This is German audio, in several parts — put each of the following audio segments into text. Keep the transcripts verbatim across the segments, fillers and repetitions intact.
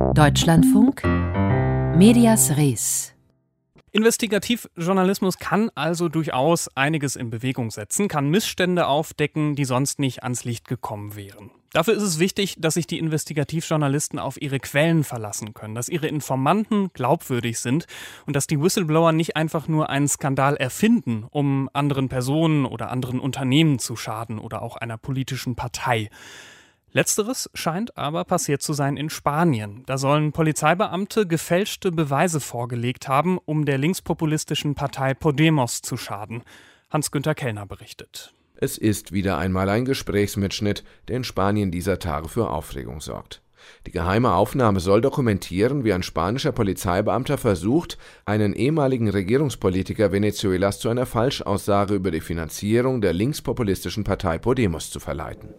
Deutschlandfunk Medias Res. Investigativjournalismus kann also durchaus einiges in Bewegung setzen, kann Missstände aufdecken, die sonst nicht ans Licht gekommen wären. Dafür ist es wichtig, dass sich die Investigativjournalisten auf ihre Quellen verlassen können, dass ihre Informanten glaubwürdig sind und dass die Whistleblower nicht einfach nur einen Skandal erfinden, um anderen Personen oder anderen Unternehmen zu schaden oder auch einer politischen Partei. Letzteres scheint aber passiert zu sein in Spanien. Da sollen Polizeibeamte gefälschte Beweise vorgelegt haben, um der linkspopulistischen Partei Podemos zu schaden. Hans-Günther Kellner berichtet. Es ist wieder einmal ein Gesprächsmitschnitt, der in Spanien dieser Tage für Aufregung sorgt. Die geheime Aufnahme soll dokumentieren, wie ein spanischer Polizeibeamter versucht, einen ehemaligen Regierungspolitiker Venezuelas zu einer Falschaussage über die Finanzierung der linkspopulistischen Partei Podemos zu verleiten.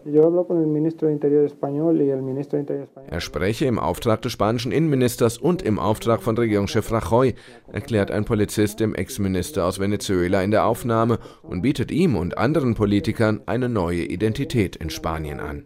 Er spreche im Auftrag des spanischen Innenministers und im Auftrag von Regierungschef Rajoy, erklärt ein Polizist dem Ex-Minister aus Venezuela in der Aufnahme und bietet ihm und anderen Politikern eine neue Identität in Spanien an.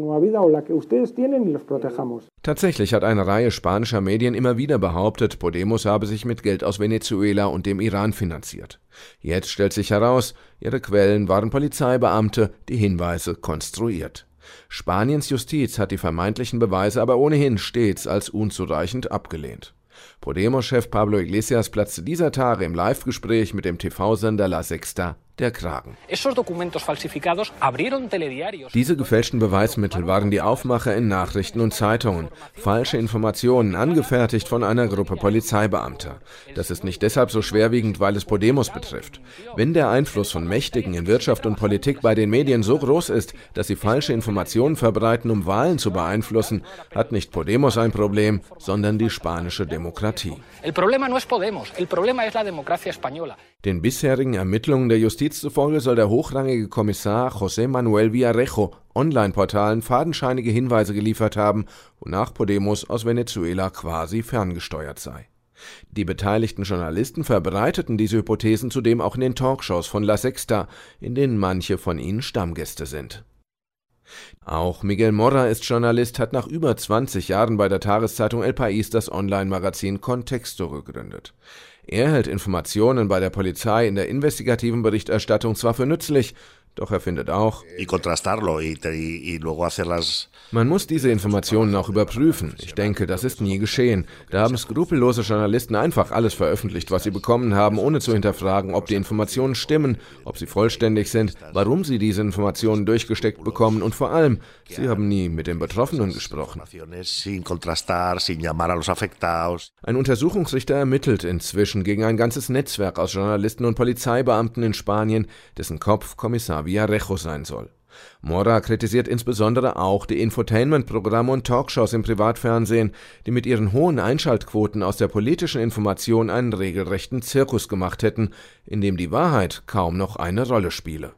Tatsächlich hat eine Reihe spanischer Medien immer wieder behauptet, Podemos habe sich mit Geld aus Venezuela und dem Iran finanziert. Jetzt stellt sich heraus, ihre Quellen waren Polizeibeamte, die Hinweise konstruiert. Spaniens Justiz hat die vermeintlichen Beweise aber ohnehin stets als unzureichend abgelehnt. Podemos-Chef Pablo Iglesias platzte dieser Tage im Live-Gespräch mit dem T V-Sender La Sexta der Kragen. Diese gefälschten Beweismittel waren die Aufmacher in Nachrichten und Zeitungen. Falsche Informationen, angefertigt von einer Gruppe Polizeibeamter. Das ist nicht deshalb so schwerwiegend, weil es Podemos betrifft. Wenn der Einfluss von Mächtigen in Wirtschaft und Politik bei den Medien so groß ist, dass sie falsche Informationen verbreiten, um Wahlen zu beeinflussen, hat nicht Podemos ein Problem, sondern die spanische Demokratie. Den bisherigen Ermittlungen der Justiz zufolge soll der hochrangige Kommissar José Manuel Villarejo Online-Portalen fadenscheinige Hinweise geliefert haben, wonach Podemos aus Venezuela quasi ferngesteuert sei. Die beteiligten Journalisten verbreiteten diese Hypothesen zudem auch in den Talkshows von La Sexta, in denen manche von ihnen Stammgäste sind. Auch Miguel Morra ist Journalist, hat nach über zwanzig Jahren bei der Tageszeitung El País das Online-Magazin Contexto gegründet. Er hält Informationen bei der Polizei in der investigativen Berichterstattung zwar für nützlich, doch er findet auch, man muss diese Informationen auch überprüfen. Ich denke, das ist nie geschehen. Da haben skrupellose Journalisten einfach alles veröffentlicht, was sie bekommen haben, ohne zu hinterfragen, ob die Informationen stimmen, ob sie vollständig sind, warum sie diese Informationen durchgesteckt bekommen und vor allem, sie haben nie mit den Betroffenen gesprochen. Ein Untersuchungsrichter ermittelt inzwischen gegen ein ganzes Netzwerk aus Journalisten und Polizeibeamten in Spanien, dessen Kopf Kommissar Villarejo sein soll. Morra kritisiert insbesondere auch die Infotainment-Programme und Talkshows im Privatfernsehen, die mit ihren hohen Einschaltquoten aus der politischen Information einen regelrechten Zirkus gemacht hätten, in dem die Wahrheit kaum noch eine Rolle spiele.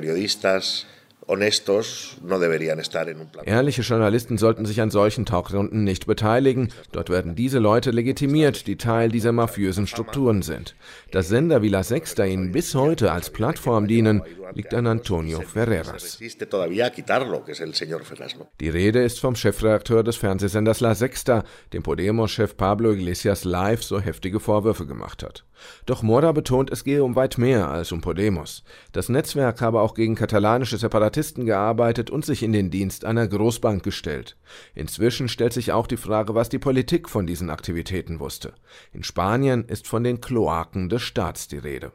Ehrliche Journalisten sollten sich an solchen Talkrunden nicht beteiligen. Dort werden diese Leute legitimiert, die Teil dieser mafiösen Strukturen sind. Dass Sender wie La Sexta ihnen bis heute als Plattform dienen, liegt an Antonio Ferreras. Die Rede ist vom Chefredakteur des Fernsehsenders La Sexta, dem Podemos-Chef Pablo Iglesias live so heftige Vorwürfe gemacht hat. Doch Morra betont, es gehe um weit mehr als um Podemos. Das Netzwerk habe auch gegen katalanische Separatisten gearbeitet und sich in den Dienst einer Großbank gestellt. Inzwischen stellt sich auch die Frage, was die Politik von diesen Aktivitäten wusste. In Spanien ist von den Kloaken des Staats die Rede.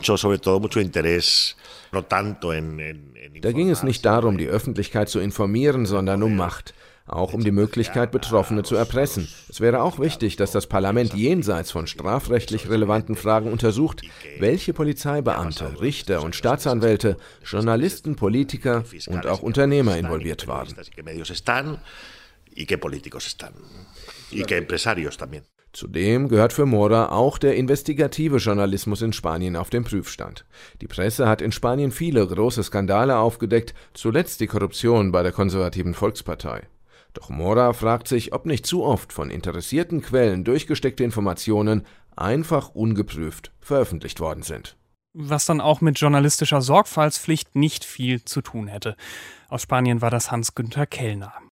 Da ging es nicht darum, die Öffentlichkeit zu informieren, sondern um Macht. Auch um die Möglichkeit, Betroffene zu erpressen. Es wäre auch wichtig, dass das Parlament jenseits von strafrechtlich relevanten Fragen untersucht, welche Polizeibeamte, Richter und Staatsanwälte, Journalisten, Politiker und auch Unternehmer involviert waren. Zudem gehört für Morra auch der investigative Journalismus in Spanien auf den Prüfstand. Die Presse hat in Spanien viele große Skandale aufgedeckt, zuletzt die Korruption bei der konservativen Volkspartei. Doch Morra fragt sich, ob nicht zu oft von interessierten Quellen durchgesteckte Informationen einfach ungeprüft veröffentlicht worden sind. Was dann auch mit journalistischer Sorgfaltspflicht nicht viel zu tun hätte. Aus Spanien war das Hans-Günther Kellner.